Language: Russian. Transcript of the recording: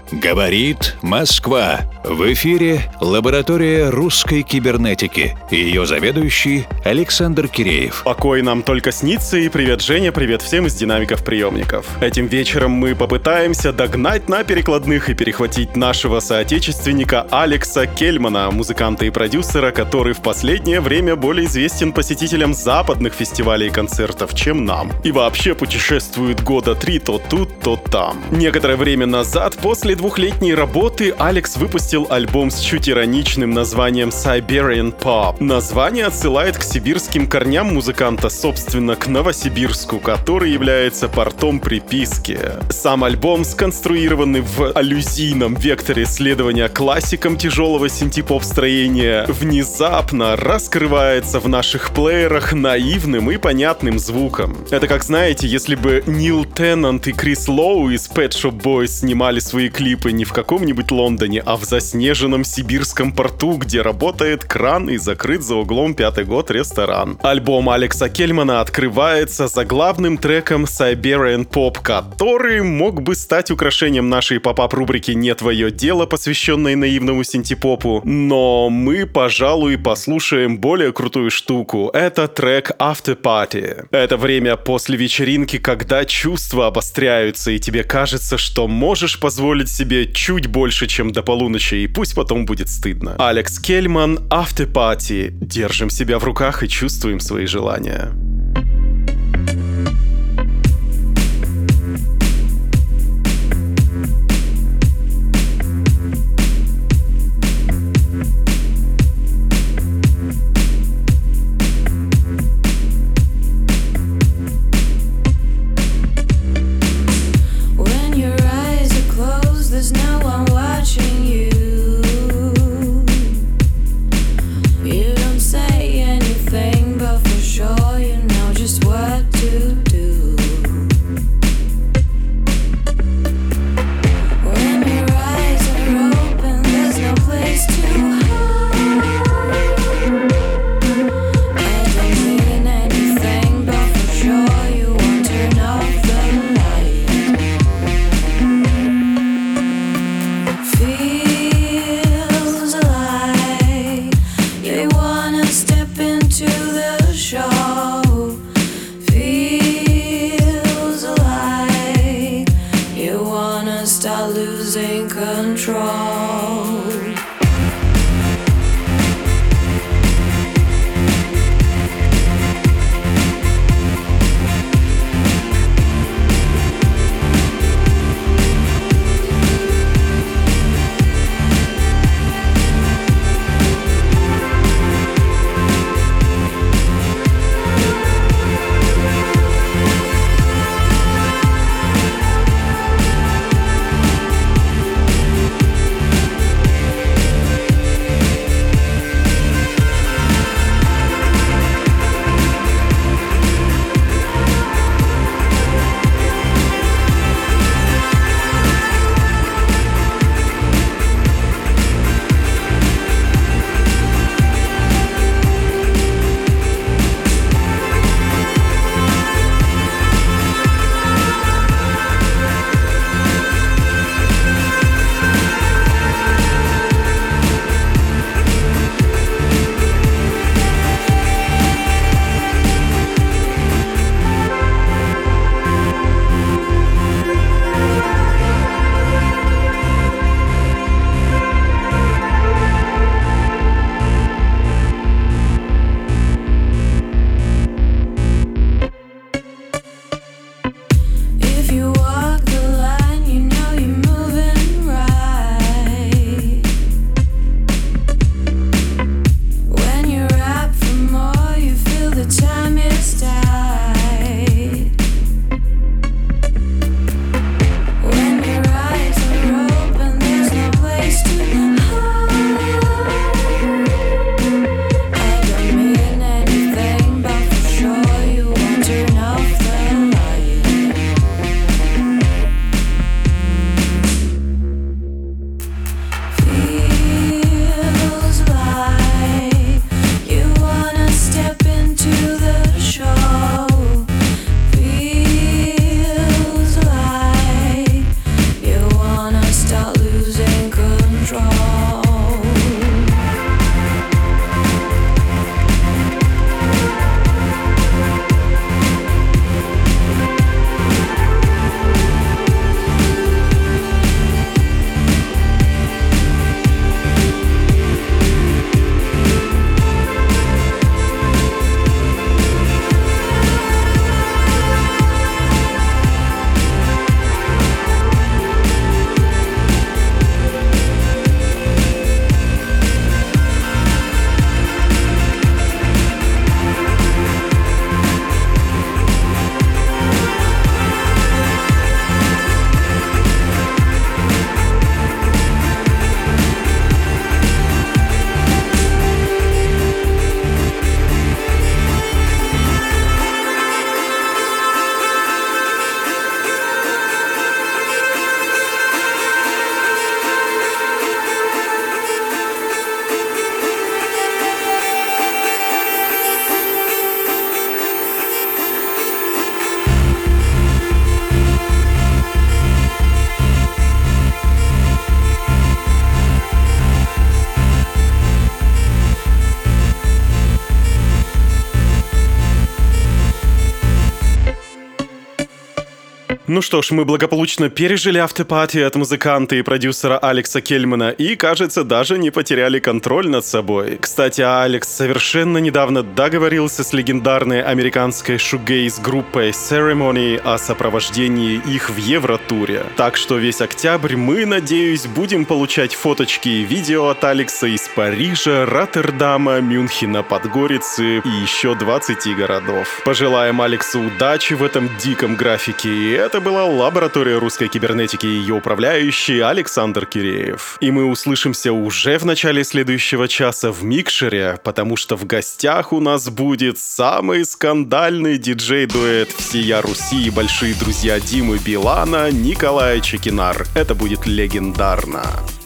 Говорит Москва. В эфире лаборатория русской кибернетики. Ее заведующий Александр Киреев. Покой нам только снится, и привет, Женя, привет всем из динамиков приемников. Этим вечером мы попытаемся догнать на перекладных и перехватить нашего соотечественника Алекса Кельмана, музыканта и продюсера, который в последнее время более известен посетителям западных фестивалей и концертов, чем нам. И вообще путешествует года 3 то тут, то там. Некоторое время назад, после двухлетней работы, Алекс выпустил альбом с чуть ироничным названием Siberian Pop. Название отсылает к сибирским корням музыканта, собственно, к Новосибирску, который является портом приписки. Сам альбом, сконструированный в аллюзийном векторе следования классикам тяжелого синти-поп-строения, внезапно раскрывается в наших плеерах наивным и понятным звуком. Это как, знаете, если бы Нил Теннант и Крис Лоу из Pet Shop Boys снимали свои клипы не в каком-нибудь Лондоне, а в заснеженном сибирском порту, где работает кран и закрыт за углом 5-й год ресторан. Альбом Алекса Кельмана открывается заглавным треком Siberian Pop, который мог бы стать украшением нашей поп-ап-рубрики «Не твое дело», посвященной наивному синти-попу, но мы, пожалуй, послушаем более крутую штуку. Это трек After Party. Это время после вечеринки, когда чувства обостряются, и тебе кажется, что можешь позволить себе чуть больше, чем до полуночи, и пусть потом будет стыдно. Алекс Кельман, After Party. Держим себя в руках и чувствуем свои желания. Start Ну что ж, мы благополучно пережили автопати от музыканта и продюсера Алекса Кельмана и, кажется, даже не потеряли контроль над собой. Кстати, Алекс совершенно недавно договорился с легендарной американской шугейз-группой Ceremony о сопровождении их в Евротуре. Так что весь октябрь мы, надеюсь, будем получать фоточки и видео от Алекса из Парижа, Роттердама, Мюнхена, Подгорицы и еще 20 городов. Пожелаем Алексу удачи в этом диком графике. И это была лаборатория русской кибернетики и ее управляющий Александр Киреев. И мы услышимся уже в начале следующего часа в Микшере, потому что в гостях у нас будет самый скандальный диджей-дуэт всея Руси и большие друзья Димы Билана Николай Чекинар. Это будет легендарно.